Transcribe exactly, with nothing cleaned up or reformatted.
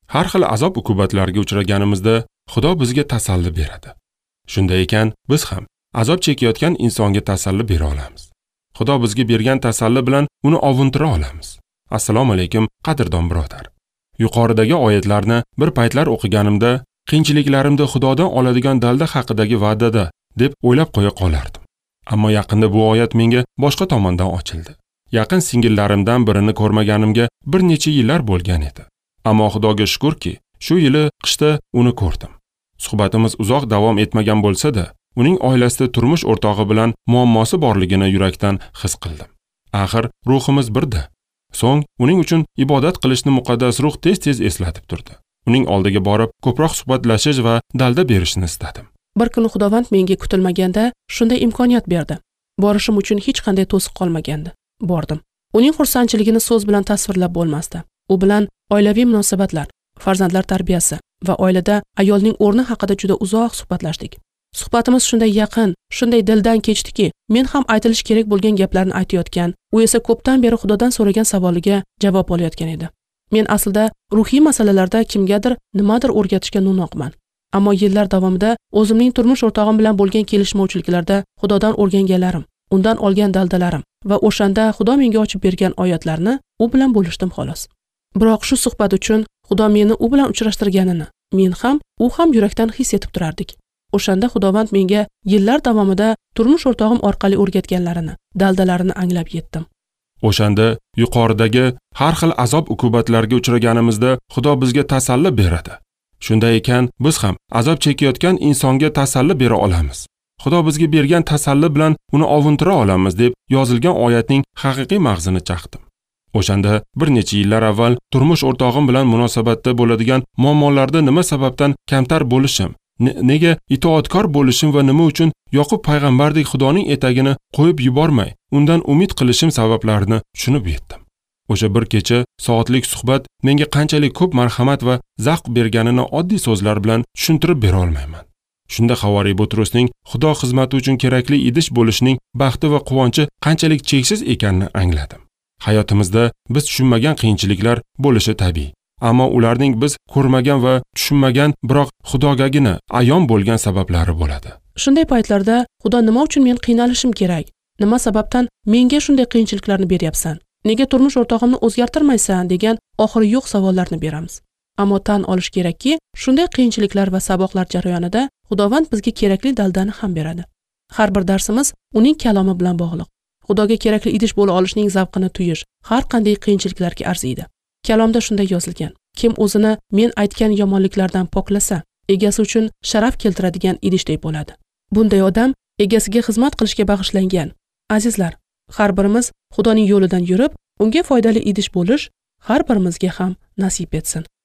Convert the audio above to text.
har xil azob uqubatlarga uchraganimizda Xudo bizga tasalli beradi. Shunday ekan, biz ham azob chekayotgan insonga tasalli bera olamiz. Xudo bizga bergan tasalli bilan uni ovuntira olamiz. Assalomu alaykum, qadrdon birodar. Yuqoridagi oyatlarni bir paytlar o'qiganimda, qiyinchiliklarimda Xudodan oladigan dalda haqidagi va'dada deb o'ylab qo'ya qolardim. Ammo yaqinda bu oyat menga boshqa tomondan ochildi. Yaqin singillarimdan birini ko'rmaganimga bir necha yillar bo'lgan edi. Ammo Xudoga shukrki, shu yili qishda uni ko'rdim. Suhbatimiz uzoq davom etmagan bo'lsa-da, uning oilasida turmush o'rtog'i bilan muammosi borligini yurakdan his qildim. Axir ruhimiz birda. So'ng uning uchun ibodat qilishni muqaddas ruh tez-tez eslatib turdi. Uning oldiga borib, ko'proq suhbatlashish va dalda berishni istadim. Bir kuni Xudovand menga kutilmaganda shunday imkoniyat berdi. Borishim uchun hech qanday to'siq qolmagandi. Bordim. Uning xursandchiligini so'z bilan tasvirlab bo'lmasdi. U bilan oilaviy munosabatlar, farzandlar tarbiyasi va oilada ayolning o'rni haqida juda uzoq suhbatlashdik. Suhbatimiz shunday yaqin, shunday dildan kechdiki, men ham aytilish kerak bo'lgan gaplarni aytayotgan, u esa ko'pdan beri Xudodan so'ragan savoliga javob olayotgan edi. Men aslida ruhiy masalalarda kimgadir nimadir o'rgatishga no'noqman. Ammo yillar davomida o'zimning turmush o'rtog'im bilan bo'lgan kelishmovchiliklarda Xudodan o'rganganlarim, undan olgan daldalarim va o'shanda Xudo menga ochib bergan oyatlarni u bilan bo'lishdim xolos. Biroq shu suhbat uchun Xudo meni u bilan uchrashtirganini, men ham, u ham yurakdan his etib turardik. O'shanda Xudovand menga yillar davomida turmush o'rtog'im orqali o'rgatganlarini, daldalarini anglab yetdim. O'shanda yuqoridagi har xil azob uqubatlarga uchraganimizda Xudo bizga tasalli beradi. Shunday ekan, biz ham azob chekayotgan insonga tasalli bera olamiz. Xudo bizga bergan tasalli bilan uni ovuntira olamiz deb yozilgan oyatning haqiqiy mag'zini chaqdim. O'shanda bir necha yillar avval turmush o'rtog'im bilan munosabatda bo'ladigan muammolarda nima sababdan kamtar bo'lishim, nega itoatkor bo'lishim va nima uchun Yoqub payg'ambardek Xudoning etagini qo'yib yubormay, undan umid qilishim sabablarini tushunib yetdim. O'sha bir kecha soatlik suhbat menga qanchalik ko'p marhamat va zavq berganini oddiy so'zlar bilan tushuntirib bera olmayman. Shunda Havariy Butrusning Xudo xizmati uchun kerakli idish bo'lishning baxti va quvonchi qanchalik cheksiz ekanini angladim. Hayotimizda biz tushunmagan qiyinchiliklar bo'lishi tabiiy. Ammo ularning biz ko'rmagan va tushunmagan, biroq Xudogagina ayon bo'lgan sabablari bo'ladi. Shunday paytlarda Xudo nima uchun men qiynalishim kerak? Nima sababdan menga shunday qiyinchiliklarni beryapsan? Nega turmush o'rtog'imni o'zgartirmaysan degan oxiri yo'q savollarni beramiz. Ammo tan olish kerakki, shunday qiyinchiliklar va saboqlar jarayonida Xudovand bizga kerakli daldani ham beradi. Har bir darsimiz uning kalomi bilan bog'liq. Xudoga kerakli idish bo'la olishning zavqini tuyish har qanday qiyinchiliklarga arziydi. Kalomda shunday yozilgan: kim o'zini men aytgan yomonliklardan poklasa, egasi uchun sharaf keltiradigan idishdek bo'ladi. Bunday odam egasiga xizmat qilishga bag'ishlangan. Azizlar, har birimiz Xudoning yo'lidan yurib, unga foydali idish bo'lish har birimizga ham nasib etsin.